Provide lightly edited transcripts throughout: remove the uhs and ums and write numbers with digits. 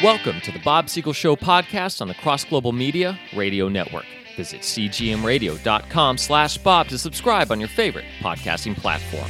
Welcome to the Bob Siegel Show podcast on the Cross Global Media Radio Network. Visit cgmradio.com/Bob to subscribe on your favorite podcasting platform.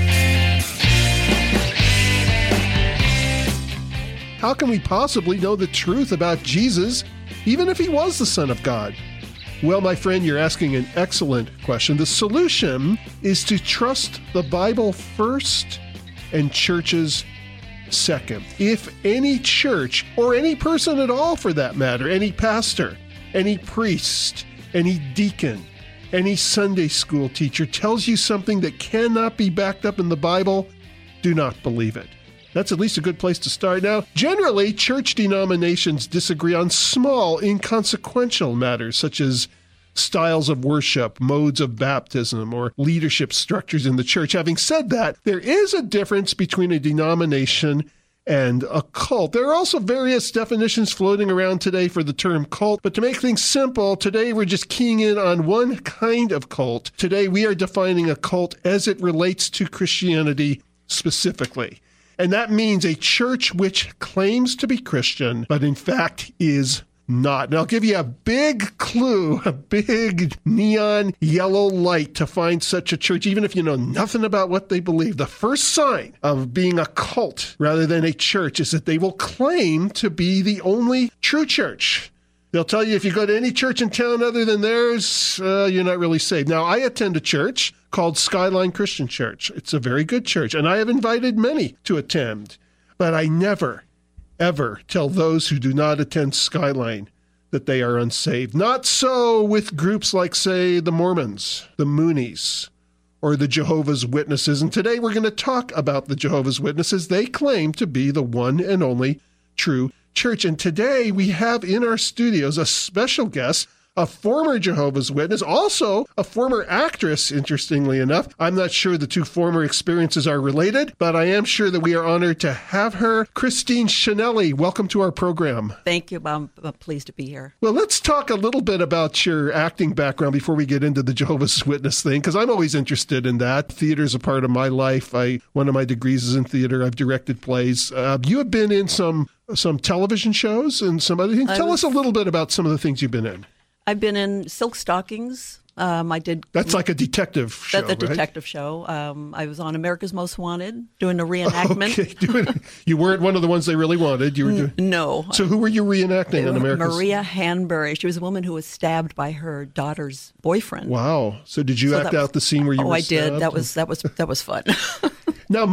How can we possibly know the truth about Jesus, even if he was the Son of God? Well, my friend, you're asking an excellent question. The solution is to trust the Bible first and churches second. If any church, or any person at all for that matter, any pastor, any priest, any deacon, any Sunday school teacher tells you something that cannot be backed up in the Bible, do not believe it. That's at least a good place to start. Now, generally, church denominations disagree on small, inconsequential matters such as styles of worship, modes of baptism, or leadership structures in the church. Having said that, there is a difference between a denomination and a cult. There are also various definitions floating around today for the term cult, but to make things simple, today we're just keying in on one kind of cult. Today we are defining a cult as it relates to Christianity specifically. And that means a church which claims to be Christian, but in fact is not. And I'll give you a big clue, a big neon yellow light to find such a church, even if you know nothing about what they believe. The first sign of being a cult rather than a church is that they will claim to be the only true church. They'll tell you if you go to any church in town other than theirs, you're not really saved. Now, I attend a church called Skyline Christian Church. It's a very good church, and I have invited many to attend, but I never ever tell those who do not attend Skyline that they are unsaved. Not so with groups like, say, the Mormons, the Moonies, or the Jehovah's Witnesses. And today we're going to talk about the Jehovah's Witnesses. They claim to be the one and only true church. And today we have in our studios a special guest, a former Jehovah's Witness, also a former actress, interestingly enough. I'm not sure the two former experiences are related, but I am sure that we are honored to have her. Christine Shanelli, welcome to our program. Thank you. I'm pleased to be here. Well, let's talk a little bit about your acting background before we get into the Jehovah's Witness thing, because I'm always interested in that. Theater is a part of my life. One of my degrees is in theater. I've directed plays. You have been in some television shows and some other things. Tell us a little bit about some of the things you've been in. I've been in Silk Stockings. I did. That's like a detective show, That's a detective show. I was on America's Most Wanted doing a reenactment. Okay. You weren't one of the ones they really wanted. You were doing... No. So who were you reenacting on America's? Maria Hanbury. She was a woman who was stabbed by her daughter's boyfriend. Wow. So did you act out the scene where you were stabbed? Oh, I did. That was fun. Now,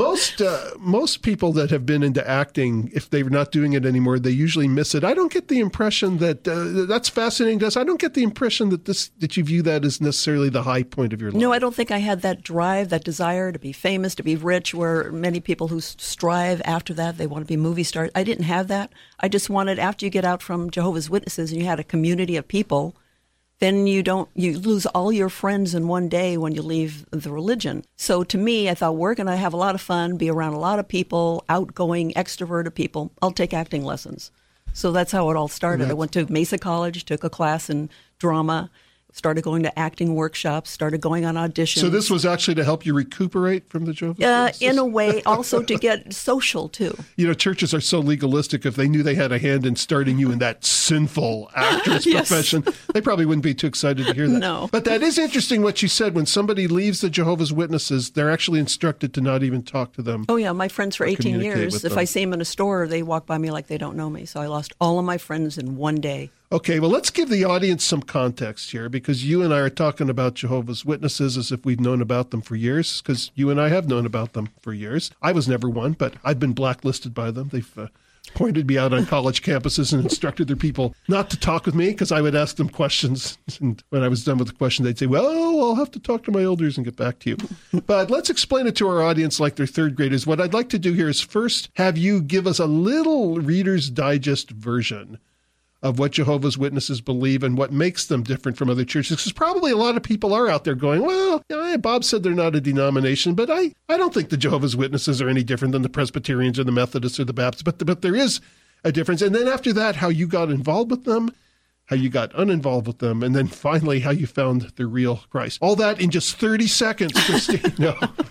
most people that have been into acting, if they're not doing it anymore, they usually miss it. I don't get the impression that that's fascinating to us. I don't get the impression that you view that as necessarily the high point of your life. No, I don't think I had that drive, that desire to be famous, to be rich, where many people who strive after that, they want to be movie stars. I didn't have that. I just wanted, after you get out from Jehovah's Witnesses and you had a community of people, then you lose all your friends in one day when you leave the religion. So to me, I thought, where can I have a lot of fun, be around a lot of people, outgoing, extroverted people? I'll take acting lessons. So that's how it all started. I went to Mesa College, took a class in drama, started going to acting workshops, started going on auditions. So this was actually to help you recuperate from the Jehovah's Witnesses? In a way, also to get social, too. You know, churches are so legalistic. If they knew they had a hand in starting you in that sinful actress profession, they probably wouldn't be too excited to hear that. No. But that is interesting what you said. When somebody leaves the Jehovah's Witnesses, they're actually instructed to not even talk to them. Oh, yeah. My friends for 18 years, if I see them in a store, they walk by me like they don't know me. So I lost all of my friends in one day. Okay, well, let's give the audience some context here, because you and I are talking about Jehovah's Witnesses as if we've known about them for years, because you and I have known about them for years. I was never one, but I've been blacklisted by them. They've pointed me out on college campuses and instructed their people not to talk with me because I would ask them questions. And when I was done with the question, they'd say, well, I'll have to talk to my elders and get back to you. But let's explain it to our audience like they're third graders. What I'd like to do here is first have you give us a little Reader's Digest version of what Jehovah's Witnesses believe and what makes them different from other churches. Because probably a lot of people are out there going, well, Bob said they're not a denomination, but I don't think the Jehovah's Witnesses are any different than the Presbyterians or the Methodists or the Baptists, but there is a difference. And then after that, how you got involved with them, how you got uninvolved with them, and then finally how you found the real Christ. All that in just 30 seconds, Christine. No.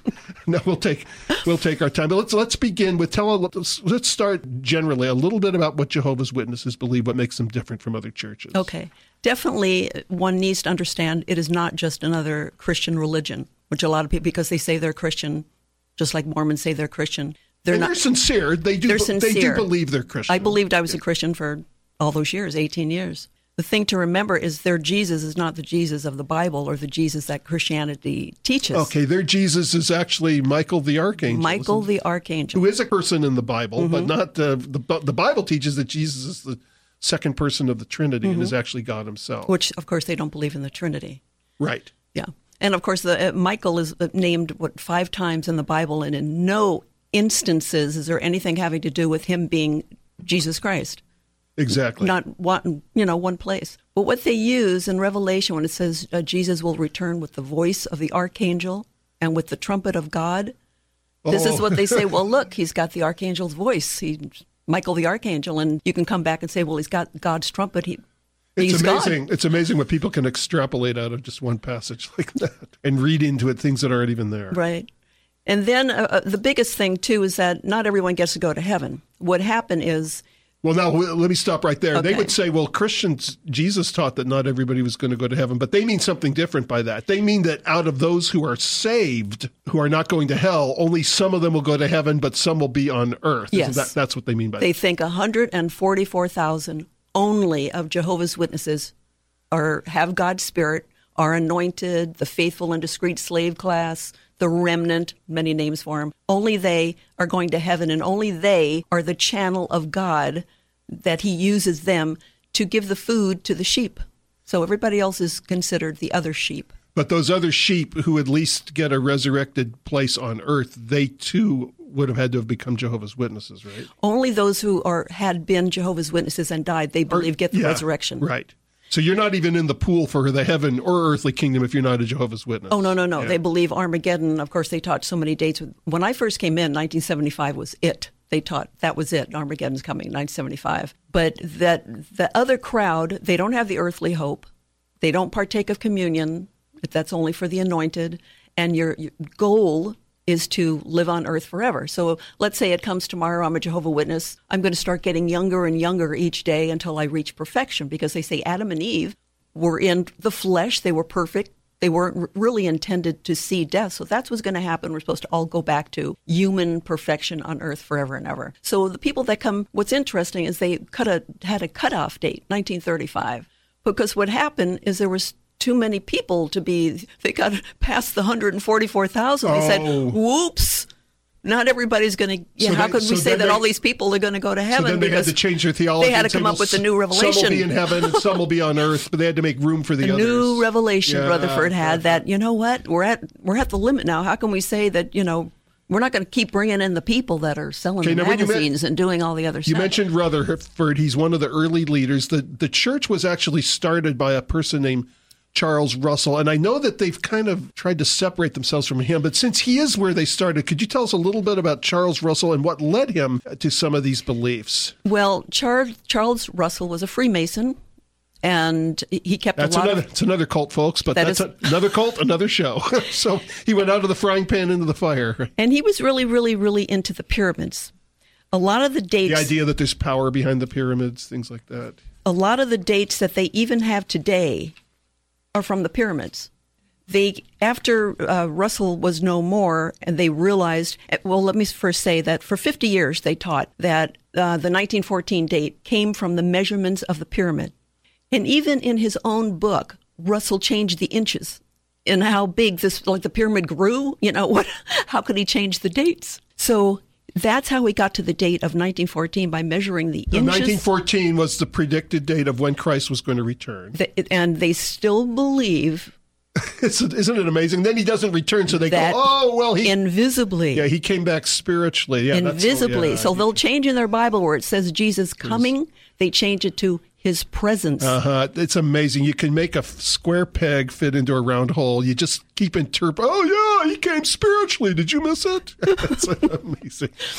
No, we'll take our time. But let's begin with let's start generally a little bit about what Jehovah's Witnesses believe, what makes them different from other churches. Okay. Definitely one needs to understand it is not just another Christian religion, which a lot of people, because they say they're Christian, just like Mormons say they're Christian. They're sincere. They're sincere. They do believe they're Christian. I believed I was a Christian for all those years, 18 years. The thing to remember is their Jesus is not the Jesus of the Bible or the Jesus that Christianity teaches. Okay, their Jesus is actually Michael the Archangel. Michael the Archangel. Who is a person in the Bible, but not the Bible teaches that Jesus is the second person of the Trinity and is actually God himself. Which, of course, they don't believe in the Trinity. Right. Yeah. And, of course, Michael is named, 5 times in the Bible, and in no instances is there anything having to do with him being Jesus Christ. Exactly. Not one place. But what they use in Revelation when it says Jesus will return with the voice of the archangel and with the trumpet of God, this is what they say, well, look, he's got the archangel's voice. Michael the archangel, and you can come back and say, well, he's got God's trumpet. He's amazing. God. It's amazing what people can extrapolate out of just one passage like that and read into it things that aren't even there. Right. And then the biggest thing, too, is that not everyone gets to go to heaven. What happened is... Well, now, let me stop right there. Okay. They would say, well, Christians, Jesus taught that not everybody was going to go to heaven, but they mean something different by that. They mean that out of those who are saved, who are not going to hell, only some of them will go to heaven, but some will be on earth. Yes. That's what they mean by that. They think 144,000 only of Jehovah's Witnesses have God's Spirit, are anointed, the faithful and discreet slave class, the remnant, many names for them. Only they are going to heaven, and only they are the channel of God that he uses them to give the food to the sheep. So everybody else is considered the other sheep. But those other sheep who at least get a resurrected place on earth, they too would have had to have become Jehovah's Witnesses, right? Only those who had been Jehovah's Witnesses and died, they believe, get the resurrection. Right. So you're not even in the pool for the heaven or earthly kingdom if you're not a Jehovah's Witness. Oh, no. Yeah. They believe Armageddon. Of course, they taught so many dates. When I first came in, 1975 was it. They taught that was it. Armageddon's coming, 1975. But that the other crowd, they don't have the earthly hope. They don't partake of communion. That's only for the anointed. And your goal is to live on earth forever. So let's say it comes tomorrow, I'm a Jehovah's Witness. I'm going to start getting younger and younger each day until I reach perfection, because they say Adam and Eve were in the flesh. They were perfect. They weren't really intended to see death. So that's what's going to happen. We're supposed to all go back to human perfection on earth forever and ever. So the people that come, what's interesting is they had a cutoff date, 1935, because what happened is there was too many people they got past the 144,000. They said, whoops, not everybody's going to, how could we say that all these people are going to go to heaven? So then they had to change their theology. They had to come up with a new revelation. Some will be in heaven and some will be on earth, but they had to make room for the others. A new revelation, Rutherford had that, you know what, we're at the limit now. How can we say that, we're not going to keep bringing in the people that are selling the magazines and doing all the other stuff. You mentioned Rutherford. He's one of the early leaders. The church was actually started by a person named Charles Russell, and I know that they've kind of tried to separate themselves from him, but since he is where they started, could you tell us a little bit about Charles Russell and what led him to some of these beliefs? Well, Charles Russell was a Freemason, and he kept It's another cult, folks, but that's another cult, another show. So he went out of the frying pan into the fire. And he was really, really, really into the pyramids. A lot of the dates... The idea that there's power behind the pyramids, things like that. A lot of the dates that they even have today are from the pyramids. After Russell was no more, and they realized, well, let me first say that for 50 years they taught that the 1914 date came from the measurements of the pyramid. And even in his own book, Russell changed the inches in how big the pyramid grew. How could he change the dates? So that's how we got to the date of 1914, by measuring the inches. 1914 was the predicted date of when Christ was going to return. And they still believe... Isn't it amazing? Then he doesn't return, so they go, he... Invisibly. Yeah, he came back spiritually. Yeah, invisibly. So they'll change in their Bible where it says Jesus coming, they change it to his presence. It's amazing. You can make a square peg fit into a round hole. You just keep interpreting. Oh, yeah, he came spiritually. Did you miss it? It's amazing.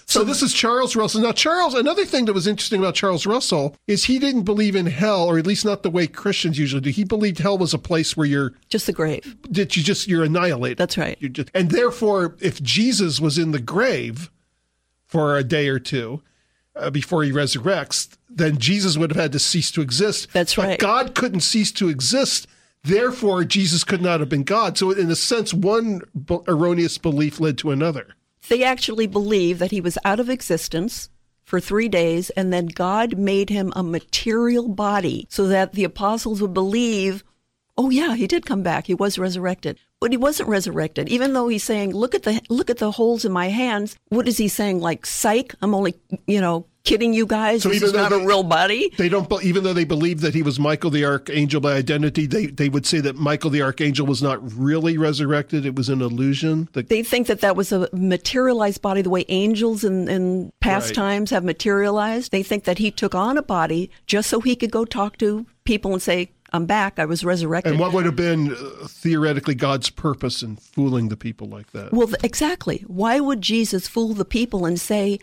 So this is Charles Russell. Now, another thing that was interesting about Charles Russell is he didn't believe in hell, or at least not the way Christians usually do. He believed hell was a place where you're just the grave. You're annihilated. That's right. And therefore, if Jesus was in the grave for a day or two before he resurrects, then Jesus would have had to cease to exist. That's right. But God couldn't cease to exist. Therefore, Jesus could not have been God. So in a sense, one erroneous belief led to another. They actually believe that he was out of existence for 3 days, and then God made him a material body so that the apostles would believe, oh yeah, he did come back. He was resurrected. But he wasn't resurrected. Even though he's saying, look at the holes in my hands. What is he saying? Like, psych, I'm only, kidding you guys. So this is not a real body. They don't, even though they believe that he was Michael the Archangel by identity, they would say that Michael the Archangel was not really resurrected. It was an illusion. They think that was a materialized body, the way angels in past times have materialized. They think that he took on a body just so he could go talk to people and say, I'm back. I was resurrected. And what would have been theoretically God's purpose in fooling the people like that? Well, exactly. Why would Jesus fool the people and say,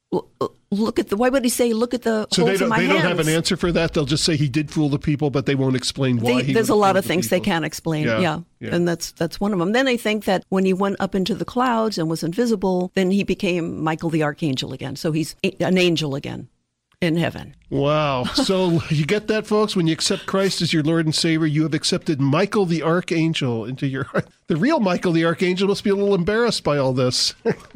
why would he say, look at the holes in my hands? So they don't have an answer for that? They'll just say he did fool the people, but they won't explain why There's a lot of things they can't explain. Yeah. And that's one of them. Then they think that when he went up into the clouds and was invisible, then he became Michael the Archangel again. So he's an angel again in heaven. Wow. So you get that, folks? When you accept Christ as your Lord and Savior, you have accepted Michael the Archangel into your heart. The real Michael the Archangel must be a little embarrassed by all this.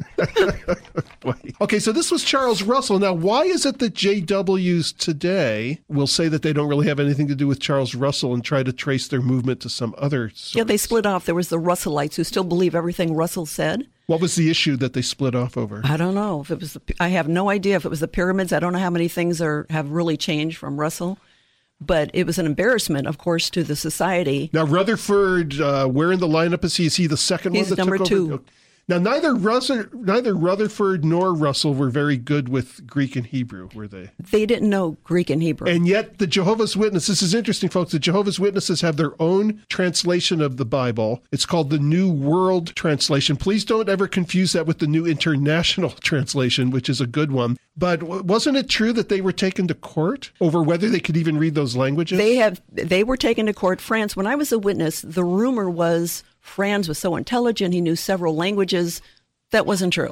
Okay, so this was Charles Russell. Now, why is it that JWs today will say that they don't really have anything to do with Charles Russell and try to trace their movement to some other source? Yeah, they split off. There was the Russellites who still believe everything Russell said. What was the issue that they split off over? I don't know. If it was, I have no idea if it was the pyramids. I don't know how many things have really changed from Russell. But it was an embarrassment, of course, to the society. Now, Rutherford, where in the lineup is he? Is he the second one that number took two. over? Now, neither Rutherford nor Russell were very good with Greek and Hebrew, were they? They didn't know Greek and Hebrew. And yet the Jehovah's Witnesses, this is interesting, folks, the Jehovah's Witnesses have their own translation of the Bible. It's called the New World Translation. Please don't ever confuse that with the New International Translation, which is a good one. But wasn't it true that they were taken to court over whether they could even read those languages? They were taken to court. Franz, when I was a witness, the rumor was Franz was so intelligent, he knew several languages. That wasn't true.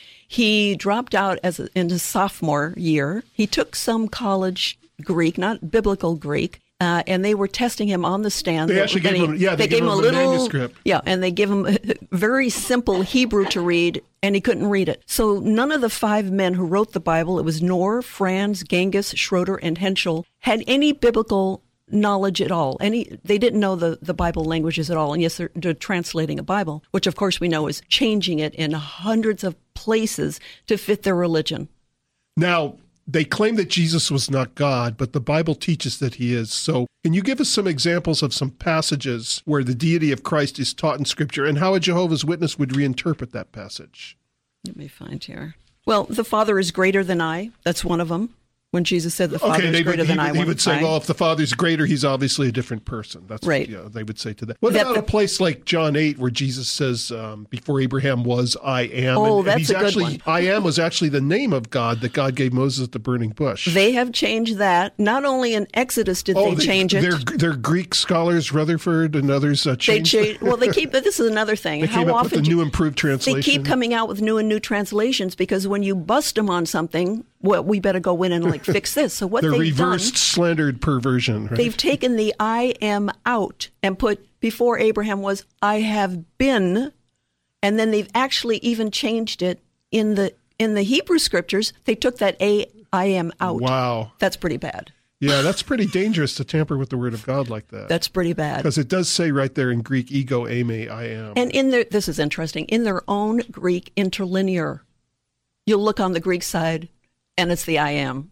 He dropped out in his sophomore year. He took some college Greek, not biblical Greek, and they were testing him on the stand. They actually gave him a little manuscript. Yeah, and they gave him a very simple Hebrew to read, and he couldn't read it. So none of the 5 men who wrote the Bible, it was Knorr, Franz, Genghis, Schroeder, and Henschel, had any biblical knowledge at all. They didn't know the Bible languages at all. And yes, they're translating a Bible, which of course we know is changing it in hundreds of places to fit their religion. Now, they claim that Jesus was not God, but the Bible teaches that he is. So can you give us some examples of some passages where the deity of Christ is taught in Scripture and how a Jehovah's Witness would reinterpret that passage? Let me find here. Well, the Father is greater than I. That's one of them. When Jesus said the Father is greater than I. He would say, well, if the Father's greater, he's obviously a different person. That's right. They would say to that. What about a place like John 8 where Jesus says, before Abraham was, I am? Oh, that's a good one. I am was actually the name of God that God gave Moses at the burning bush. They have changed that. Not only in Exodus did they change it. Their Greek scholars, Rutherford and others, changed it. Well, they keep, this is another thing. They came up with a new improved translation. They keep coming out with new translations because when you bust them on something, well, we better go in and fix this. So what the they've reversed done, slandered perversion. Right? They've taken the I am out and put before Abraham was I have been, and then they've actually even changed it in the Hebrew scriptures. They took that I am out. Wow, that's pretty bad. Yeah, that's pretty dangerous to tamper with the word of God like that. That's pretty bad. Because it does say right there in Greek, ego, eime, I am. And this is interesting, in their own Greek interlinear, you'll look on the Greek side, and it's the I am.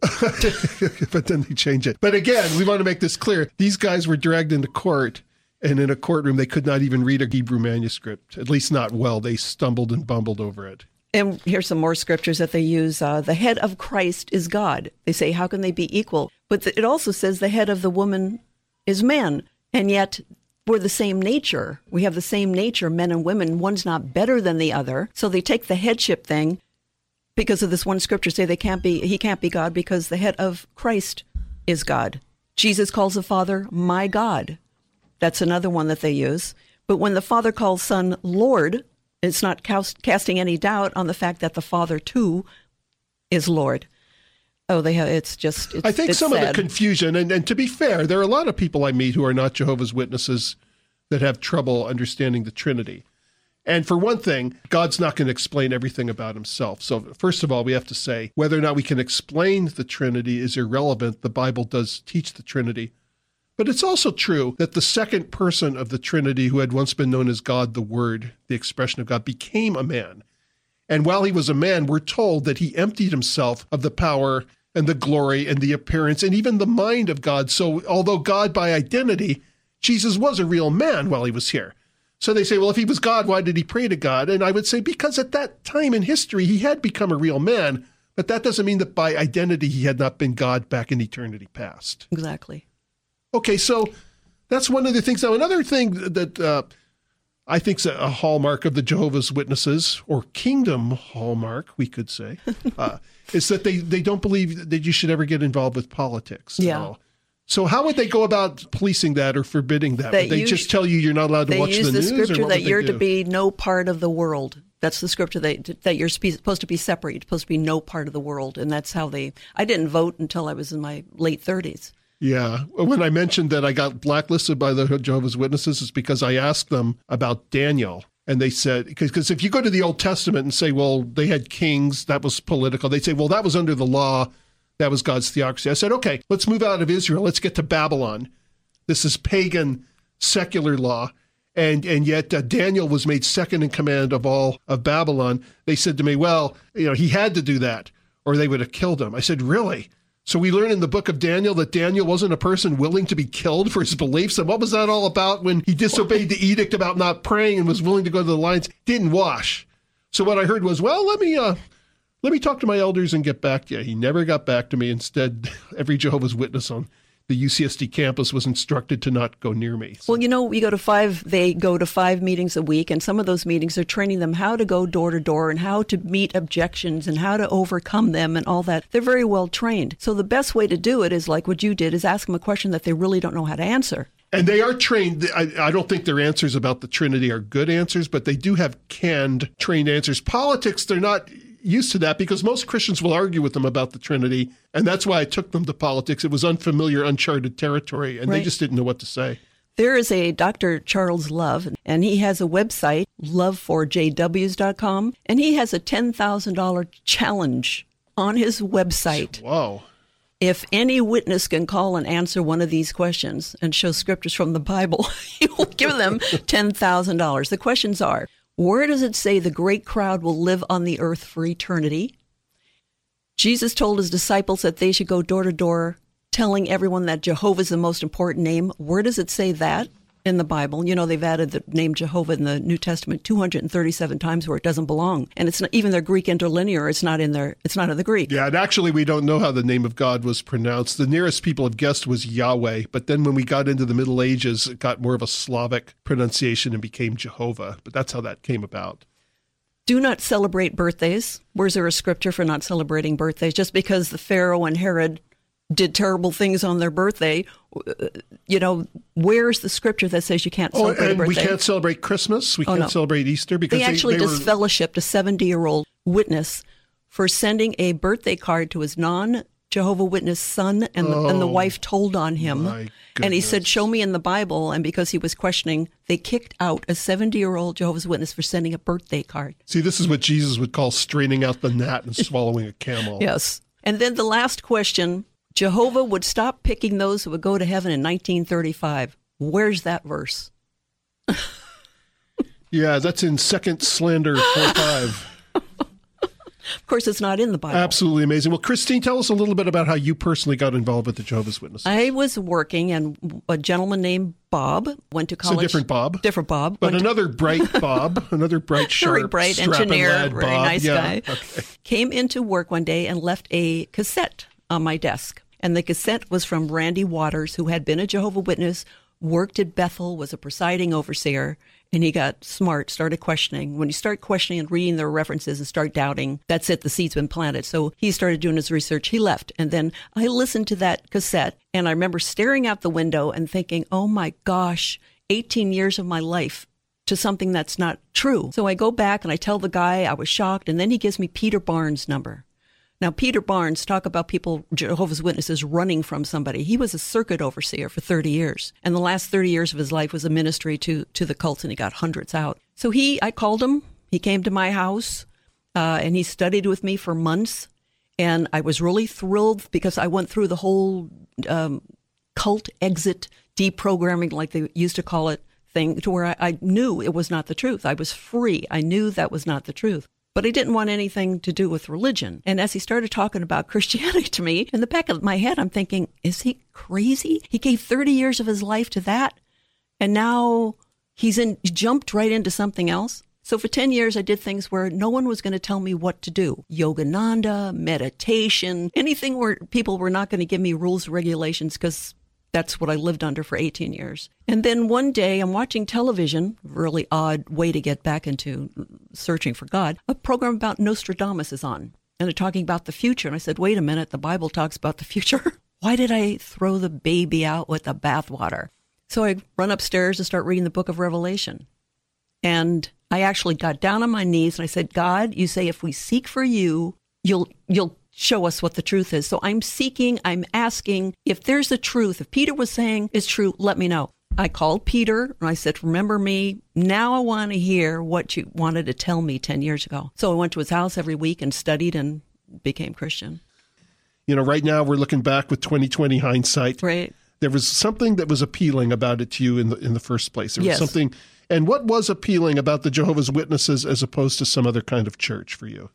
But then they change it. But again, we want to make this clear. These guys were dragged into court, and in a courtroom, they could not even read a Hebrew manuscript, at least not well. They stumbled and bumbled over it. And here's some more scriptures that they use. The head of Christ is God. They say, how can they be equal? But it also says the head of the woman is man. And yet we're the same nature. We have the same nature, men and women. One's not better than the other. So they take the headship thing, because of this one scripture, say he can't be God because the head of Christ is God. Jesus calls the Father my God. That's another one that they use. But when the Father calls Son Lord, it's not casting any doubt on the fact that the Father too is Lord. Oh, I think some sad. of the confusion, and to be fair, there are a lot of people I meet who are not Jehovah's Witnesses that have trouble understanding the Trinity. And for one thing, God's not going to explain everything about himself. So first of all, we have to say whether or not we can explain the Trinity is irrelevant. The Bible does teach the Trinity. But it's also true that the second person of the Trinity, who had once been known as God, the Word, the expression of God, became a man. And while he was a man, we're told that he emptied himself of the power and the glory and the appearance and even the mind of God. So although God by identity, Jesus was a real man while he was here. So they say, well, if he was God, why did he pray to God? And I would say because at that time in history, he had become a real man, but that doesn't mean that by identity he had not been God back in eternity past. Exactly. Okay, so that's one of the things. Now, another thing that I think is a hallmark of the Jehovah's Witnesses, or kingdom hallmark, we could say, is that they don't believe that you should ever get involved with politics at all. So how would they go about policing that or forbidding that? Would they just tell you you're not allowed to watch the news? They use the scripture that you're to be no part of the world. That's the scripture that you're supposed to be separate. You're supposed to be no part of the world. And that's how I didn't vote until I was in my late 30s. Yeah. When I mentioned that I got blacklisted by the Jehovah's Witnesses, it's because I asked them about Daniel. And they said, because if you go to the Old Testament and say, well, they had kings, that was political. They say, well, that was under the law. That was God's theocracy. I said, okay, let's move out of Israel. Let's get to Babylon. This is pagan, secular law. And yet Daniel was made second in command of all of Babylon. They said to me, well, he had to do that or they would have killed him. I said, really? So we learn in the book of Daniel that Daniel wasn't a person willing to be killed for his beliefs. And what was that all about when he disobeyed the edict about not praying and was willing to go to the lions? Didn't wash. So what I heard was, well, let me talk to my elders and get back to you. He never got back to me. Instead, every Jehovah's Witness on the UCSD campus was instructed to not go near me. So. Well, they go to 5 meetings a week, and some of those meetings are training them how to go door to door and how to meet objections and how to overcome them and all that. They're very well trained. So the best way to do it is like what you did, is ask them a question that they really don't know how to answer. And they are trained. I don't think their answers about the Trinity are good answers, but they do have canned, trained answers. Politics, they're not used to that because most Christians will argue with them about the Trinity. And that's why I took them to politics. It was unfamiliar, uncharted territory, and They just didn't know what to say. There is a Dr. Charles Love, and he has a website, love4jws.com, and he has a $10,000 challenge on his website. Wow. If any witness can call and answer one of these questions and show scriptures from the Bible, he will give them $10,000. The questions are, where does it say the great crowd will live on the earth for eternity? Jesus told his disciples that they should go door to door telling everyone that Jehovah is the most important name. Where does it say that in the Bible? They've added the name Jehovah in the New Testament 237 times where it doesn't belong. And it's not even their Greek interlinear. It's not in the Greek. Yeah, and actually we don't know how the name of God was pronounced. The nearest people have guessed was Yahweh. But then when we got into the Middle Ages, it got more of a Slavic pronunciation and became Jehovah. But that's how that came about. Do not celebrate birthdays. Where's there a scripture for not celebrating birthdays? Just because the Pharaoh and Herod did terrible things on their birthday, where's the scripture that says you can't celebrate a birthday? We can't celebrate Christmas. We can't celebrate Easter because they actually disfellowshipped a 70-year-old witness for sending a birthday card to his non-Jehovah Witness son, and the wife told on him. And he said, show me in the Bible. And because he was questioning, they kicked out a 70-year-old Jehovah's Witness for sending a birthday card. See, this is what Jesus would call straining out the gnat and swallowing a camel. Yes. And then the last question, Jehovah would stop picking those who would go to heaven in 1935. Where's that verse? Yeah, that's in 2 Slander 4:5. Of course, it's not in the Bible. Absolutely amazing. Well, Christine, tell us a little bit about how you personally got involved with the Jehovah's Witnesses. I was working, and a gentleman named Bob went to college. So different Bob. Different Bob. But another bright Bob, another bright, sharp, very bright engineer, very Bob. nice guy. Okay. Came into work one day and left a cassette on my desk. And the cassette was from Randy Waters, who had been a Jehovah's Witness, worked at Bethel, was a presiding overseer, And he got smart, started questioning. When you start questioning and reading their references and start doubting, that's it, the seed's been planted. So he started doing his research. He left. And then I listened to that cassette, and I remember staring out the window and thinking, oh my gosh, 18 years of my life to something that's not true. So I go back and I tell the guy I was shocked, and then he gives me Peter Barnes' number. Now, Peter Barnes, talk about people, Jehovah's Witnesses, running from somebody. He was a circuit overseer for 30 years. And the last 30 years of his life was a ministry to the cults, and he got hundreds out. So I called him. He came to my house, and he studied with me for months. And I was really thrilled because I went through the whole cult exit deprogramming, like they used to call it, thing, to where I knew it was not the truth. I was free. I knew that was not the truth. But I didn't want anything to do with religion. And as he started talking about Christianity to me, in the back of my head, I'm thinking, is he crazy? He gave 30 years of his life to that, and now he jumped right into something else. So for 10 years, I did things where no one was going to tell me what to do. Yogananda, meditation, anything where people were not going to give me rules and regulations, because that's what I lived under for 18 years. And then one day I'm watching television, really odd way to get back into searching for God. A program about Nostradamus is on, and they're talking about the future. And I said, wait a minute, the Bible talks about the future. Why did I throw the baby out with the bathwater? So I run upstairs and start reading the book of Revelation. And I actually got down on my knees and I said, God, you say if we seek for you, you'll show us what the truth is. So I'm seeking, I'm asking, if there's the truth, if Peter was saying it's true, let me know. I called Peter and I said, remember me, now I want to hear what you wanted to tell me 10 years ago. So I went to his house every week and studied and became Christian. You know, right now we're looking back with 2020 hindsight. Right. There was something that was appealing about it to you in the first place. There was Yes. something, and what was appealing about the Jehovah's Witnesses as opposed to some other kind of church for you?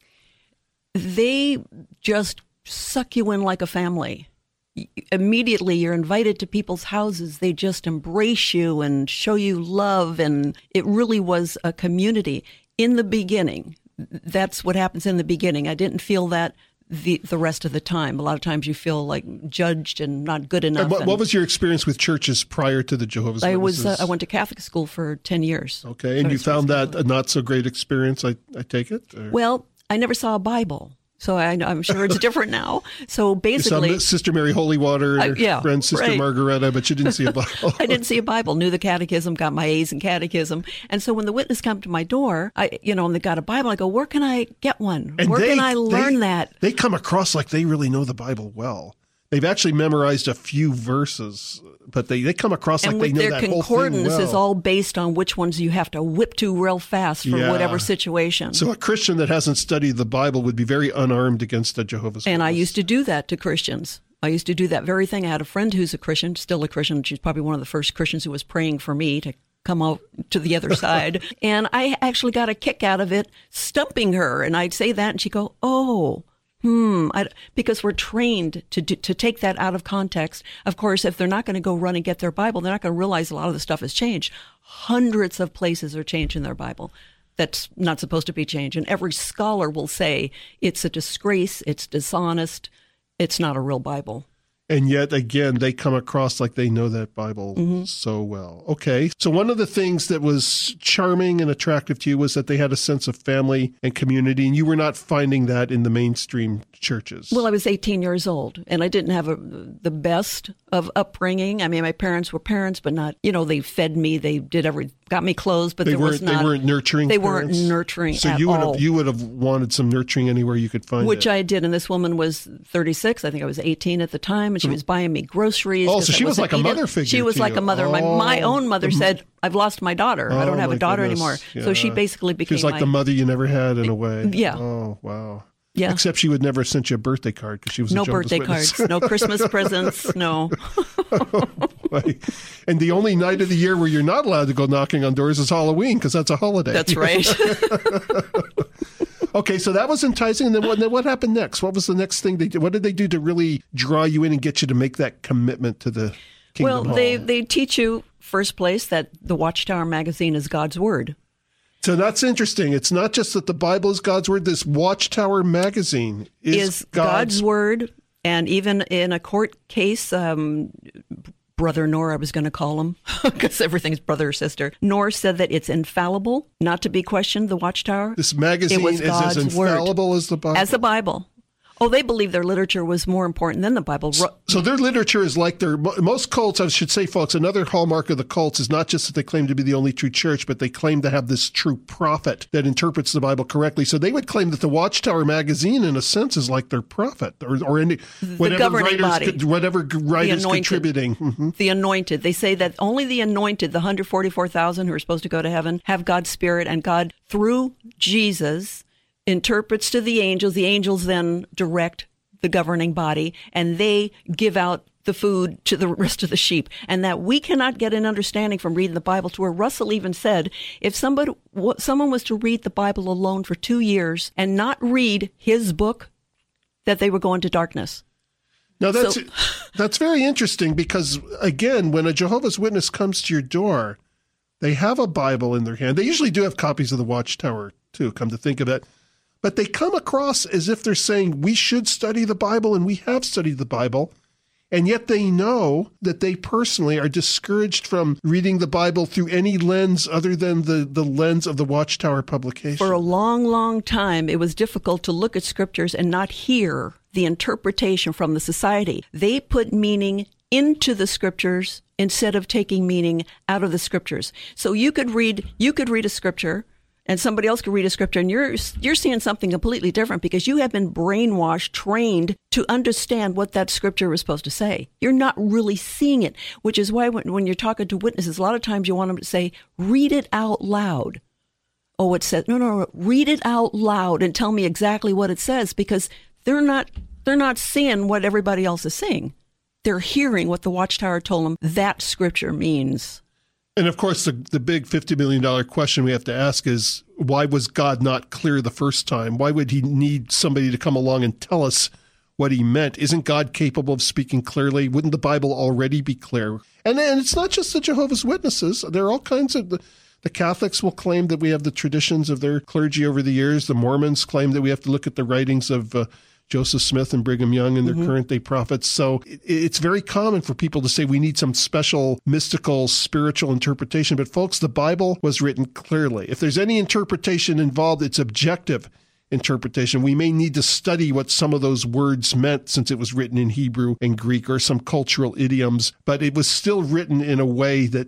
They just suck you in like a family. Immediately, you're invited to people's houses. They just embrace you and show you love. And it really was a community. In the beginning, that's what happens in the beginning. I didn't feel that the rest of the time. A lot of times you feel like judged and not good enough. And what was your experience with churches prior to the Jehovah's Witnesses? I went to Catholic school for 10 years. Okay, and you found that a not so great experience, I take it? Or? Well, I never saw a Bible, so I'm sure it's different now. So basically, you saw Sister Mary Holywater, friend Sister right. Margaretta, but you didn't see a Bible. I didn't see a Bible. Knew the catechism, got my A's in catechism, and so when the witness come to my door, and they got a Bible, I go, where can I get one? And where can I learn that? They come across like they really know the Bible well. They've actually memorized a few verses, but they come across like they know that whole thing well. And with their concordance is all based on which ones you have to whip to real fast for whatever situation. So a Christian that hasn't studied the Bible would be very unarmed against a Jehovah's Witness. And I used to do that to Christians. I used to do that very thing. I had a friend who's a Christian, still a Christian. She's probably one of the first Christians who was praying for me to come out to the other side. And I actually got a kick out of it, stumping her. And I'd say that, and she'd go, oh, because we're trained to take that out of context. Of course, if they're not going to go run and get their Bible, they're not going to realize a lot of the stuff has changed. Hundreds of places are changed in their Bible. That's not supposed to be changed. And every scholar will say it's a disgrace, it's dishonest, it's not a real Bible. And yet, again, they come across like they know that Bible so well. Okay. So one of the things that was charming and attractive to you was that they had a sense of family and community, and you were not finding that in the mainstream churches. Well, I was 18 years old, and I didn't have the best of upbringing. I mean, my parents were parents, but not, they fed me, they got me clothes, but they weren't nurturing. They parents? weren't nurturing so at all. So you would have wanted some nurturing anywhere you could find it. Which I did, and this woman was 36. I think I was 18 at the time, and she was buying me groceries. Oh, so she was like a mother figure. She was like a mother. My own mother said, I've lost my daughter. I don't have a daughter anymore. Yeah. So she basically became She was like the mother you never had in a way. Yeah. Oh, wow. Yeah. Except she would never have sent you a birthday card because she was no a Jehovah's birthday Witness. cards, no Christmas presents, no. Oh, boy. And the only night of the year where you're not allowed to go knocking on doors is Halloween because that's a holiday. That's right. Okay, so that was enticing. And then what happened next? What was the next thing they did? What did they do to really draw you in and get you to make that commitment to the Kingdom Hall? Well, they teach you, first place, that the Watchtower magazine is God's Word. So that's interesting. It's not just that the Bible is God's Word. This Watchtower magazine is God's Word. And even in a court case, Brother Noor, I was going to call him, because everything's brother or sister. Noor said that it's infallible, not to be questioned, the Watchtower. This magazine is as infallible as the Bible? As the Bible. Oh, they believe their literature was more important than the Bible. So their literature is like most cults, I should say, folks, another hallmark of the cults is not just that they claim to be the only true church, but they claim to have this true prophet that interprets the Bible correctly. So they would claim that the Watchtower magazine, in a sense, is like their prophet or any, whatever writers contributing. Mm-hmm. The anointed. They say that only the anointed, the 144,000 who are supposed to go to heaven, have God's Spirit, and God, through Jesus, interprets to the angels. The angels then direct the governing body, and they give out the food to the rest of the sheep. And that we cannot get an understanding from reading the Bible, to where Russell even said, if someone was to read the Bible alone for 2 years and not read his book, that they would go into darkness. Now, that's very interesting, because, again, when a Jehovah's Witness comes to your door, they have a Bible in their hand. They usually do have copies of the Watchtower, too, come to think of it. But they come across as if they're saying, we should study the Bible, and we have studied the Bible. And yet they know that they personally are discouraged from reading the Bible through any lens other than the lens of the Watchtower publication. For a long, long time, it was difficult to look at scriptures and not hear the interpretation from the society. They put meaning into the scriptures instead of taking meaning out of the scriptures. So you could read a scripture, and somebody else could read a scripture, and you're seeing something completely different, because you have been brainwashed, trained to understand what that scripture was supposed to say. You're not really seeing it, which is why when you're talking to witnesses, a lot of times you want them to say, read it out loud. Oh, it says, no, read it out loud and tell me exactly what it says, because they're not seeing what everybody else is seeing. They're hearing what the Watchtower told them that scripture means. And of course, the big $50 million question we have to ask is, why was God not clear the first time? Why would he need somebody to come along and tell us what he meant? Isn't God capable of speaking clearly? Wouldn't the Bible already be clear? And it's not just the Jehovah's Witnesses. There are all kinds of... The Catholics will claim that we have the traditions of their clergy over the years. The Mormons claim that we have to look at the writings of Joseph Smith and Brigham Young and their current-day prophets. So it's very common for people to say we need some special, mystical, spiritual interpretation. But folks, the Bible was written clearly. If there's any interpretation involved, it's objective interpretation. We may need to study what some of those words meant, since it was written in Hebrew and Greek, or some cultural idioms, but it was still written in a way that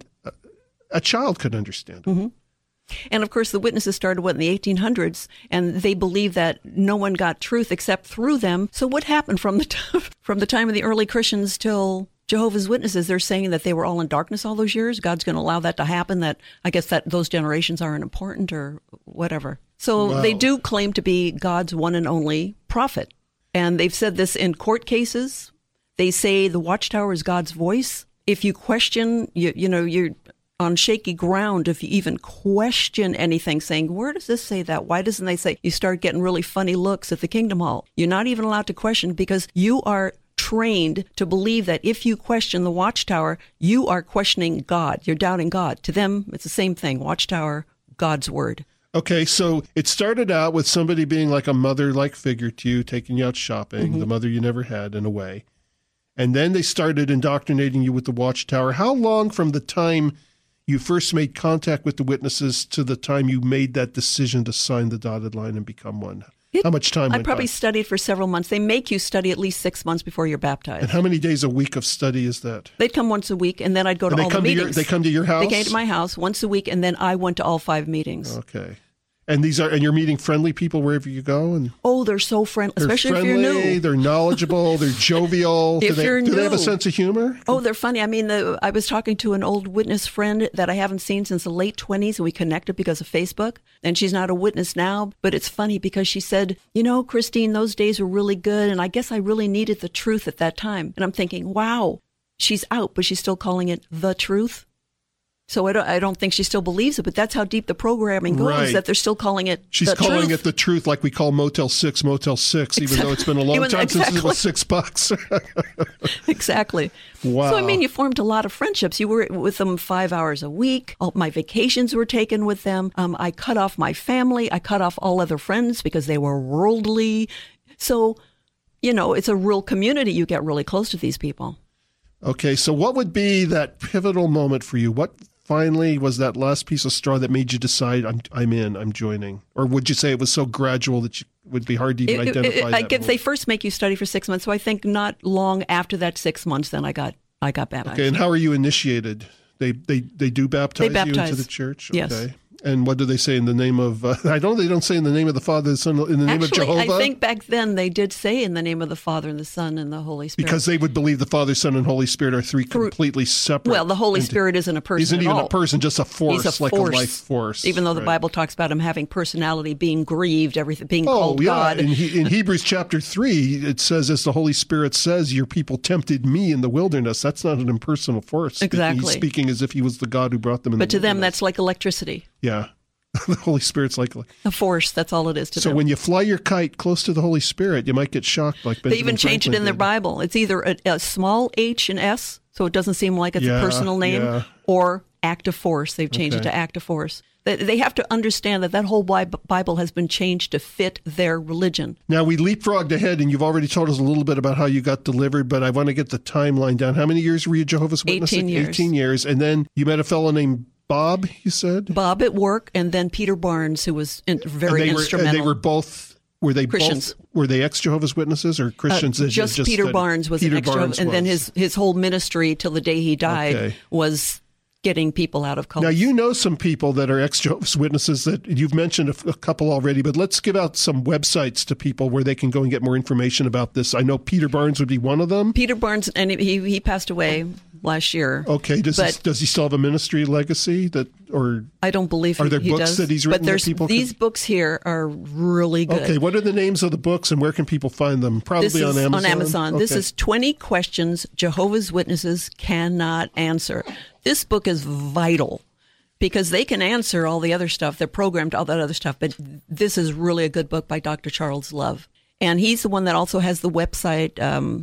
a child could understand. Mm-hmm. And of course, the witnesses started, in the 1800s, and they believed that no one got truth except through them. So what happened from the time of the early Christians till Jehovah's Witnesses? They're saying that they were all in darkness all those years. God's going to allow that to happen, that I guess that those generations aren't important or whatever. So They do claim to be God's one and only prophet. And they've said this in court cases. They say the Watchtower is God's voice. If you question, you're on shaky ground if you even question anything, saying, where does this say that? Why doesn't they say? You start getting really funny looks at the Kingdom Hall. You're not even allowed to question, because you are trained to believe that if you question the Watchtower, you are questioning God. You're doubting God. To them, it's the same thing. Watchtower, God's word. Okay, so it started out with somebody being like a mother-like figure to you, taking you out shopping, the mother you never had, in a way. And then they started indoctrinating you with the Watchtower. How long from the time you first made contact with the witnesses to the time you made that decision to sign the dotted line and become one? How much time went by? I probably studied for several months. They make you study at least 6 months before you're baptized. And how many days a week of study is that? They'd come once a week, and then I'd go to all the meetings. They come to your house? They came to my house once a week, and then I went to all 5 meetings. Okay. And you're meeting friendly people wherever you go? And they're so friendly, especially if you're new. They're knowledgeable, they're jovial. Do they have a sense of humor? Oh, they're funny. I mean, I was talking to an old witness friend that I haven't seen since the late 20s, and we connected because of Facebook. And she's not a witness now, but it's funny because she said, Christine, those days were really good, and I guess I really needed the truth at that time. And I'm thinking, wow, she's out, but she's still calling it the truth. So I don't think she still believes it, but that's how deep the programming goes, that they're still calling it She's calling it the truth, like we call Motel 6, even though it's been a long time since it was $6. Exactly. Wow. So, you formed a lot of friendships. You were with them 5 hours a week. All my vacations were taken with them. I cut off my family. I cut off all other friends because they were worldly. So, it's a real community. You get really close to these people. Okay, so what would be that pivotal moment for you? What finally was that last piece of straw that made you decide I'm joining? Or would you say it was so gradual that it would be hard to even identify that moment? They first make you study for 6 months, so I think not long after that 6 months, then I got baptized. Okay, and how are you initiated? They do baptize you into the church? Yes. Okay. And what do they say in the name of, I know they don't say in the name of the Father, the Son, in the name of Jehovah? I think back then they did say in the name of the Father and the Son and the Holy Spirit. Because they would believe the Father, Son, and Holy Spirit are three completely separate. Well, the Holy Spirit isn't a person Isn't at even all. a person, just a force, He's a like force. a life force. Even though the Bible talks about him having personality, being grieved, everything, being called God. In Hebrews chapter 3, it says, as the Holy Spirit says, your people tempted me in the wilderness. That's not an impersonal force. Exactly. He's speaking as if he was the God who brought them in the wilderness. But to them, that's like electricity. Yeah. The Holy Spirit's like a force. That's all it is to them. So when you fly your kite close to the Holy Spirit, you might get shocked like Benjamin They even change it in their Bible. It's either a small H and S, so it doesn't seem like it's a personal name, or active force. They've changed it to active force. They have to understand that whole Bible has been changed to fit their religion. Now, we leapfrogged ahead, and you've already told us a little bit about how you got delivered, but I want to get the timeline down. How many years were you Jehovah's Witness? 18 years. 18 years. And then you met a fellow named Bob, you said? Bob at work, and then Peter Barnes, who was very instrumental. And they were both, were they Christians. Were they ex-Jehovah's Witnesses or Christians? Just Peter Barnes was an ex-Jehovah's, and then his whole ministry till the day he died was getting people out of cults. Now, you know some people that are ex-Jehovah's Witnesses that you've mentioned a couple already, but let's give out some websites to people where they can go and get more information about this. I know Peter Barnes would be one of them. Peter Barnes, and he passed away last year. Okay. Does he still have a ministry legacy I don't believe are there he books does, that he's written but that people these books here are really good. Okay, what are the names of the books and where can people find them? Probably on Amazon. On Amazon. Okay. This is 20 questions Jehovah's Witnesses cannot answer. This book is vital because they can answer all the other stuff. They're programmed to all that other stuff, but this is really a good book by Dr. Charles Love. And he's the one that also has the website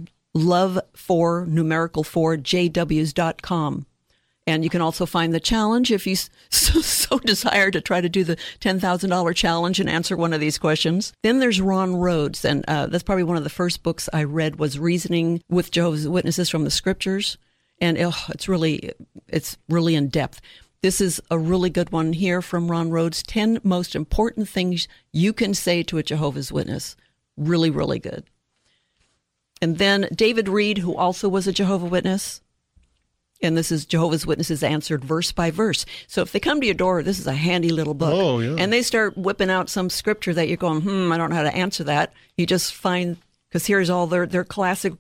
love4jws.com. And you can also find the challenge if you so desire to try to do the $10,000 challenge and answer one of these questions. Then there's Ron Rhodes, and that's probably one of the first books I read was Reasoning with Jehovah's Witnesses from the Scriptures. And it's really in depth. This is a really good one here from Ron Rhodes, 10 most important things you can say to a Jehovah's Witness. Really, really good. And then David Reed, who also was a Jehovah's Witness, and this is Jehovah's Witnesses answered verse by verse. So if they come to your door, this is a handy little book. Oh, yeah. And they start whipping out some scripture that you're going, I don't know how to answer that. You just find, because here's all their classic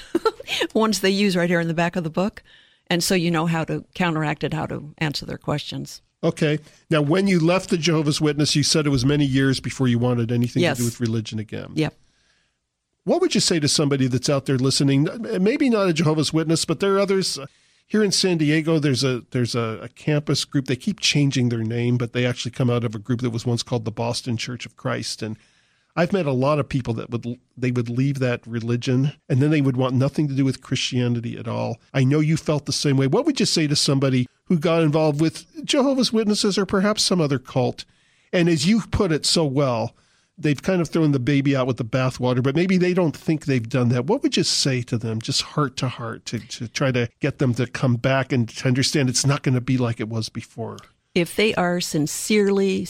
ones they use right here in the back of the book. And so you know how to counteract it, how to answer their questions. Okay. Now, when you left the Jehovah's Witness, you said it was many years before you wanted anything to do with religion again. Yep. What would you say to somebody that's out there listening? Maybe not a Jehovah's Witness, but there are others. Here in San Diego, there's a campus group. They keep changing their name, but they actually come out of a group that was once called the Boston Church of Christ. And I've met a lot of people that would leave that religion, and then they would want nothing to do with Christianity at all. I know you felt the same way. What would you say to somebody who got involved with Jehovah's Witnesses or perhaps some other cult? And as you put it so well, they've kind of thrown the baby out with the bathwater, but maybe they don't think they've done that. What would you say to them, just heart to heart, to try to get them to come back and to understand it's not going to be like it was before? If they are sincerely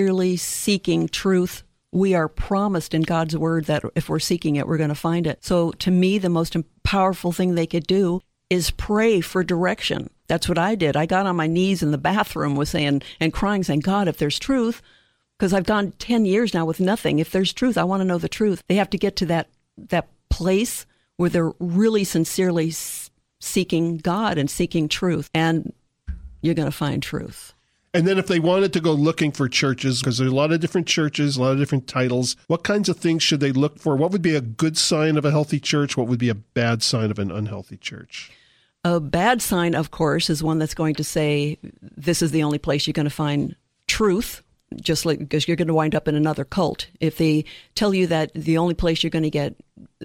seeking truth, we are promised in God's word that if we're seeking it, we're going to find it. So to me, the most powerful thing they could do is pray for direction. That's what I did. I got on my knees in the bathroom and crying, saying, God, if there's truth, because I've gone 10 years now with nothing. If there's truth, I want to know the truth. They have to get to that place where they're really sincerely seeking God and seeking truth, and you're going to find truth. And then if they wanted to go looking for churches, because there's a lot of different churches, a lot of different titles, what kinds of things should they look for? What would be a good sign of a healthy church? What would be a bad sign of an unhealthy church? A bad sign, of course, is one that's going to say, this is the only place you're going to find truth, just like because you're going to wind up in another cult. If they tell you that the only place you're going to get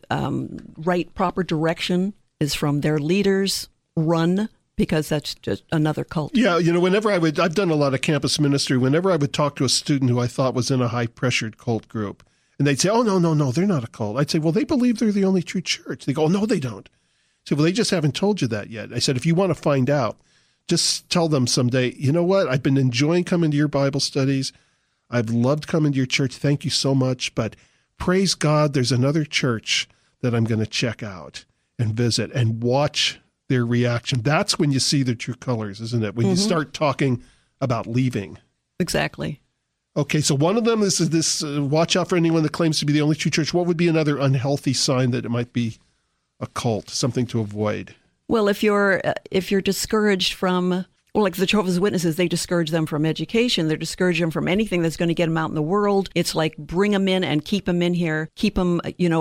proper direction is from their leaders, run, because that's just another cult. Yeah, whenever I've done a lot of campus ministry, whenever I would talk to a student who I thought was in a high-pressured cult group, and they'd say, oh, no, they're not a cult. I'd say, well, they believe they're the only true church. They go, oh, no, they don't. said, well, they just haven't told you that yet. I said, if you want to find out, just tell them someday, you know what? I've been enjoying coming to your Bible studies. I've loved coming to your church. Thank you so much. But praise God, there's another church that I'm going to check out and visit and watch their reaction. That's when you see the true colors, isn't it? When you start talking about leaving. Exactly. Okay, so one of them is this, watch out for anyone that claims to be the only true church. What would be another unhealthy sign that it might be a cult, something to avoid? Well, if you're discouraged from, well, like the Jehovah's Witnesses, they discourage them from education. They discourage them from anything that's going to get them out in the world. It's like bring them in and keep them in here. Keep them,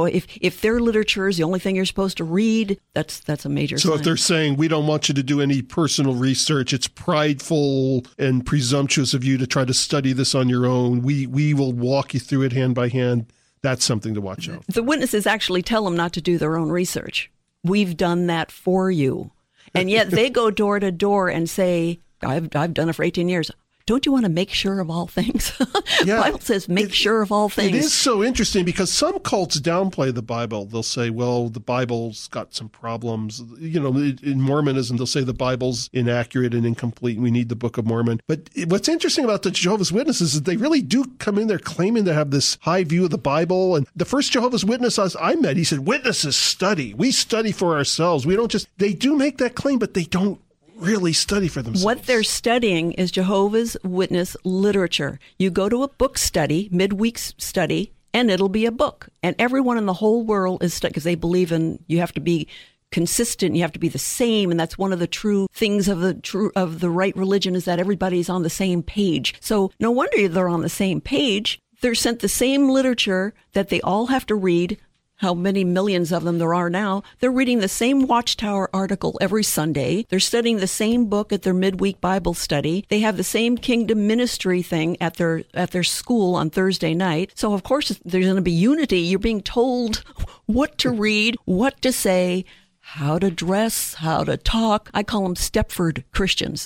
if their literature is the only thing you're supposed to read, that's a major sign. So if they're saying, we don't want you to do any personal research, it's prideful and presumptuous of you to try to study this on your own, we will walk you through it hand by hand, that's something to watch out for. The witnesses actually tell them not to do their own research. We've done that for you. And yet they go door to door and say, I've done it for 18 years. Don't you want to make sure of all things? Yeah, the Bible says make sure of all things. It is so interesting because some cults downplay the Bible. They'll say, well, the Bible's got some problems. In Mormonism, they'll say the Bible's inaccurate and incomplete and we need the Book of Mormon. But what's interesting about the Jehovah's Witnesses is they really do come in there claiming to have this high view of the Bible. And the first Jehovah's Witness I met, he said, witnesses study. We study for ourselves. We don't they do make that claim, but they don't really study for themselves. What they're studying is Jehovah's Witness literature. You go to a book study, midweek study, and it'll be a book. And everyone in the whole world is studying because they believe in you have to be consistent, you have to be the same, and that's one of the true things of the right religion is that everybody's on the same page. So no wonder they're on the same page. They're sent the same literature that they all have to read. How many millions of them there are now. They're reading the same Watchtower article every Sunday. They're studying the same book at their midweek Bible study. They have the same kingdom ministry thing at their school on Thursday night. So, of course, there's going to be unity. You're being told what to read, what to say, how to dress, how to talk. I call them Stepford Christians.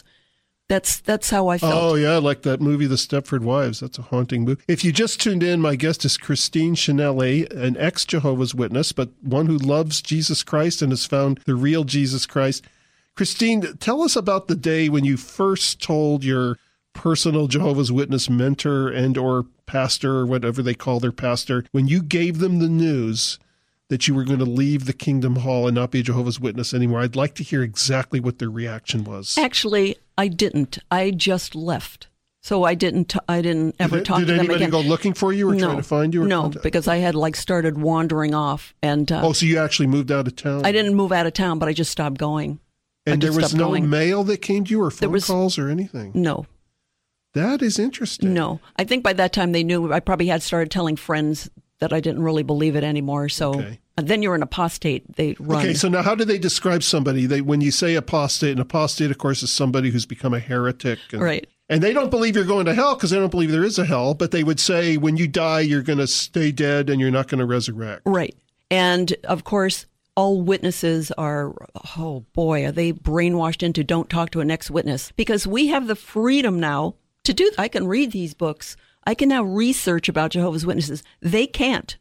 That's how I felt. Oh, yeah, like that movie, The Stepford Wives. That's a haunting movie. If you just tuned in, my guest is Christine Schinelli, an ex-Jehovah's Witness, but one who loves Jesus Christ and has found the real Jesus Christ. Christine, tell us about the day when you first told your personal Jehovah's Witness mentor and or pastor, or whatever they call their pastor, when you gave them the news that you were going to leave the Kingdom Hall and not be a Jehovah's Witness anymore. I'd like to hear exactly what their reaction was. Actually, I didn't. I just left. So I didn't ever talk to them again. Did anybody go looking for you or trying to find you? No, because I had started wandering off. And so you actually moved out of town? I didn't move out of town, but I just stopped going. And there was no mail that came to you or phone calls or anything? No. That is interesting. No. I think by that time they knew. I probably had started telling friends that I didn't really believe it anymore. So then you're an apostate. They run. Okay, so now how do they describe somebody? When you say apostate, an apostate, of course, is somebody who's become a heretic. Right. And they don't believe you're going to hell because they don't believe there is a hell, but they would say when you die, you're going to stay dead and you're not going to resurrect. Right. And, of course, all witnesses are, are they brainwashed into don't talk to an ex-witness. Because we have the freedom now to do that. I can read these books. I can now research about Jehovah's Witnesses. They can't.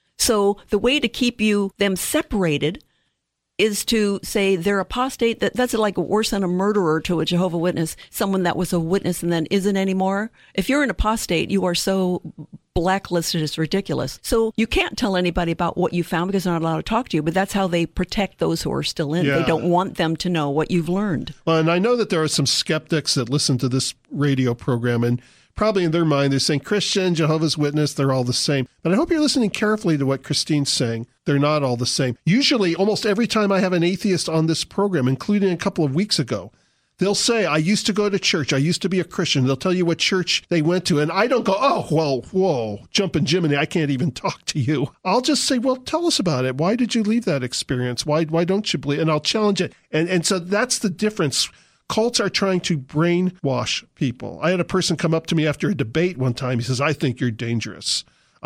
So the way to keep them separated is to say they're apostate. That's like worse than a murderer to a Jehovah's Witness, someone that was a witness and then isn't anymore. If you're an apostate, you are so blacklisted, it's ridiculous. So you can't tell anybody about what you found because they're not allowed to talk to you, but that's how they protect those who are still in. Yeah. They don't want them to know what you've learned. Well, and I know that there are some skeptics that listen to this radio program and probably in their mind, they're saying Christian, Jehovah's Witness, they're all the same. But I hope you're listening carefully to what Christine's saying. They're not all the same. Usually, almost every time I have an atheist on this program, including a couple of weeks ago, they'll say, I used to go to church. I used to be a Christian. They'll tell you what church they went to. And I don't go, whoa, jumping Jiminy, I can't even talk to you. I'll just say, well, tell us about it. Why did you leave that experience? Why don't you believe? And I'll challenge it. And so that's the difference. Cults are trying to brainwash people. I had a person come up to me after a debate one time. He says, I think you're dangerous.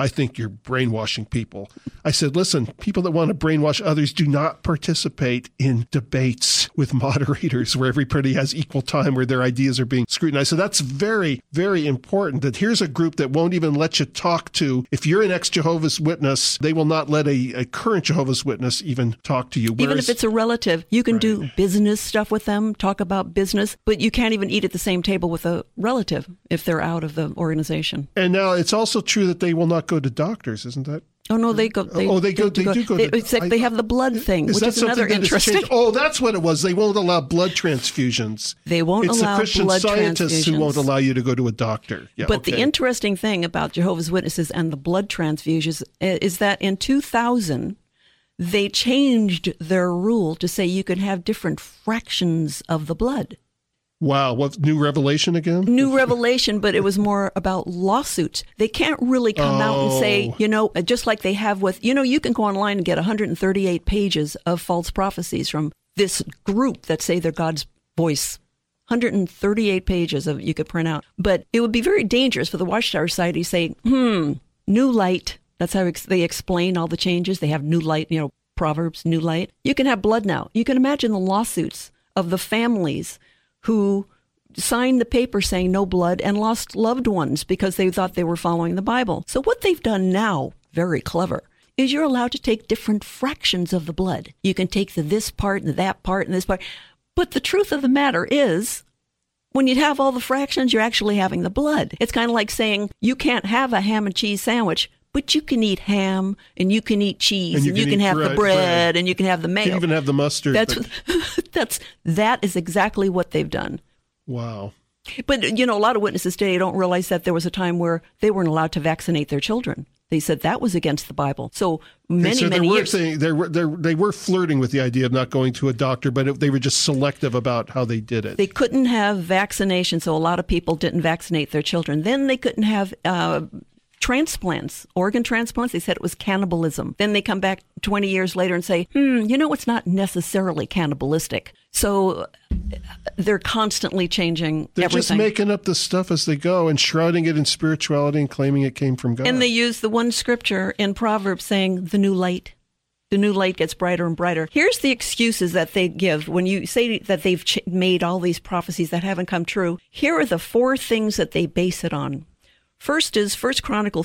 I think you're brainwashing people. I said, listen, people that want to brainwash others do not participate in debates with moderators where everybody has equal time, where their ideas are being scrutinized. So that's very, very important, that here's a group that won't even let you talk to. If you're an ex-Jehovah's Witness, they will not let a current Jehovah's Witness even talk to you. Even if it's a relative, you can do business stuff with them, talk about business, but you can't even eat at the same table with a relative if they're out of the organization. And now it's also true that they will not go to doctors, isn't that? Oh, no, they go. They have the blood thing, which is another interesting. Oh, that's what it was. They won't allow blood transfusions. They won't allow blood transfusions. It's the Christian scientists who won't allow you to go to a doctor. Yeah, but the interesting thing about Jehovah's Witnesses and the blood transfusions is that in 2000, they changed their rule to say you could have different fractions of the blood. Wow, what, new revelation again? New revelation, but it was more about lawsuits. They can't really come out and say, just like they have with, you can go online and get 138 pages of false prophecies from this group that say they're God's voice. 138 pages of you could print out. But it would be very dangerous for the Watchtower Society to say, new light. That's how they explain all the changes. They have new light, Proverbs, new light. You can have blood now. You can imagine the lawsuits of the families who signed the paper saying no blood and lost loved ones because they thought they were following the Bible. So what they've done now, very clever, is you're allowed to take different fractions of the blood. You can take this part and that part and this part. But the truth of the matter is, when you have all the fractions, you're actually having the blood. It's kind of like saying you can't have a ham and cheese sandwich, but you can eat ham, and you can eat cheese, and you can have the bread, and you can have the mayo. You can even have the mustard. That is exactly what they've done. Wow. But, a lot of witnesses today don't realize that there was a time where they weren't allowed to vaccinate their children. They said that was against the Bible. So many years. They were flirting with the idea of not going to a doctor, but they were just selective about how they did it. They couldn't have vaccination, so a lot of people didn't vaccinate their children. Then they couldn't have transplants, organ transplants. They said it was cannibalism. Then they come back 20 years later and say, it's not necessarily cannibalistic. So they're constantly changing everything. They're just making up the stuff as they go and shrouding it in spirituality and claiming it came from God. And they use the one scripture in Proverbs saying, the new light gets brighter and brighter. Here's the excuses that they give when you say that they've made all these prophecies that haven't come true. Here are the 4 things that they base it on. First is 1 Chronicles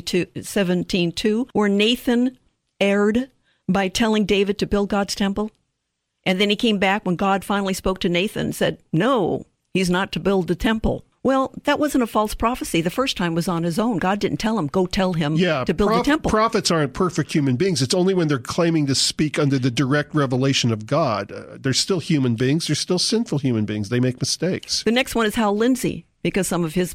17:2, where Nathan erred by telling David to build God's temple. And then he came back when God finally spoke to Nathan and said, no, he's not to build the temple. Well, that wasn't a false prophecy. The first time was on his own. God didn't tell him, go tell him to build the temple. Prophets aren't perfect human beings. It's only when they're claiming to speak under the direct revelation of God. They're still human beings. They're still sinful human beings. They make mistakes. The next one is Hal Lindsey, because some of his...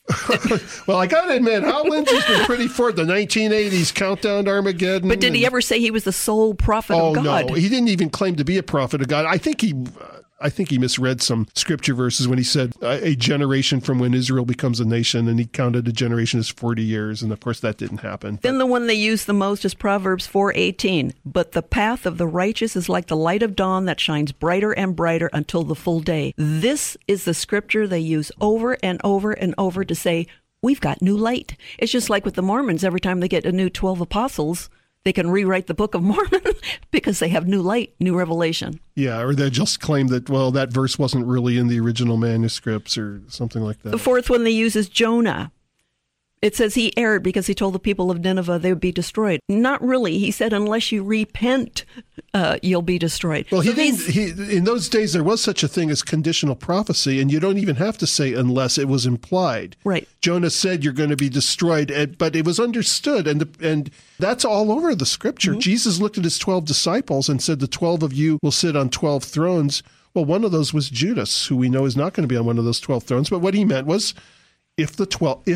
Well, I got to admit, Hal Lindsey's been pretty for the 1980s, Countdown to Armageddon. But did he ever say he was the sole prophet of God? No, he didn't even claim to be a prophet of God. I think he misread some scripture verses when he said a generation from when Israel becomes a nation, and he counted a generation as 40 years, and of course that didn't happen. Then the one they use the most is Proverbs 4:18. But the path of the righteous is like the light of dawn that shines brighter and brighter until the full day. This is the scripture they use over and over and over to say, we've got new light. It's just like with the Mormons. Every time they get a new 12 apostles, they can rewrite the Book of Mormon because they have new light, new revelation. Yeah, or they just claim that, that verse wasn't really in the original manuscripts or something like that. The 4th one they use is Jonah. It says he erred because he told the people of Nineveh they would be destroyed. Not really. He said, unless you repent, you'll be destroyed. Well, in those days, there was such a thing as conditional prophecy, and you don't even have to say unless. It was implied. Right. Jonah said you're going to be destroyed, but it was understood, and that's all over the scripture. Mm-hmm. Jesus looked at his 12 disciples and said, the 12 of you will sit on 12 thrones. Well, one of those was Judas, who we know is not going to be on one of those 12 thrones, but what he meant was, if the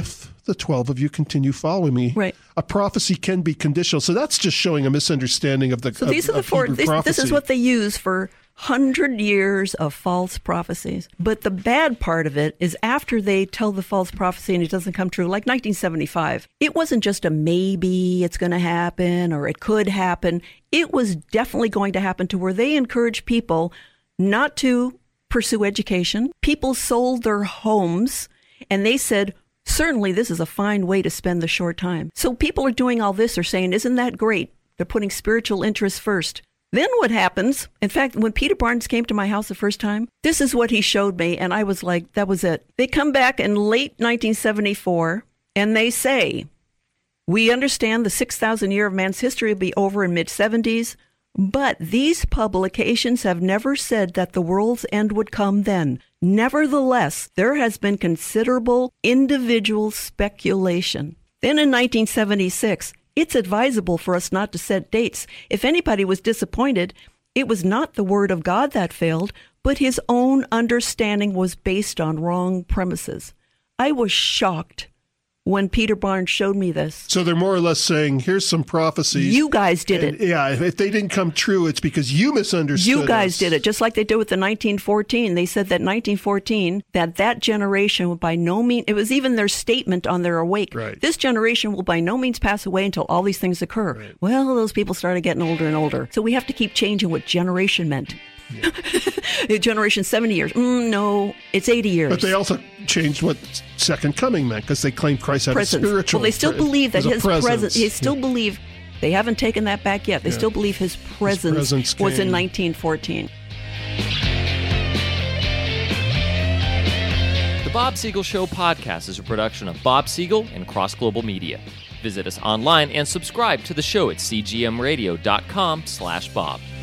12 of you continue following me, right. A prophecy can be conditional. So that's just showing a misunderstanding of the So these are the 4. This is what they use for 100 years of false prophecies. But the bad part of it is after they tell the false prophecy and it doesn't come true, like 1975, it wasn't just a maybe it's going to happen or it could happen. It was definitely going to happen, to where they encourage people not to pursue education. People sold their homes. And they said, Certainly, this is a fine way to spend the short time. So people are doing all this. They're saying, isn't that great? They're putting spiritual interests first. Then what happens? In fact, when Peter Barnes came to my house the first time, this is what he showed me, and I was like, that was it. They come back in late 1974, and they say, we understand the 6,000 year of man's history will be over in mid-70s, but these publications have never said that the world's end would come then. Nevertheless, there has been considerable individual speculation. Then in 1976, it's advisable for us not to set dates. If anybody was disappointed, it was not the Word of God that failed, but his own understanding was based on wrong premises. I was shocked when Peter Barnes showed me this. So they're more or less saying, here's some prophecies. You guys did it. Yeah, if they didn't come true, it's because you misunderstood You guys us. did it, just like they did with the 1914. They said that 1914, that generation would by no means, it was even their statement on their awake. Right. This generation will by no means pass away until all these things occur. Right. Well, those people started getting older and older. So we have to keep changing what generation meant. Yeah. Generation 70 years. No, it's 80 years. But they also changed what second coming meant because they claimed Christ had a spiritual. Well, they still believe that his presence. They still Yeah. believe. They haven't taken that back yet. They still believe his presence was in came. 1914. The Bob Siegel Show podcast is a production of Bob Siegel and Cross Global Media. Visit us online and subscribe to the show at cgmradio.com/Bob.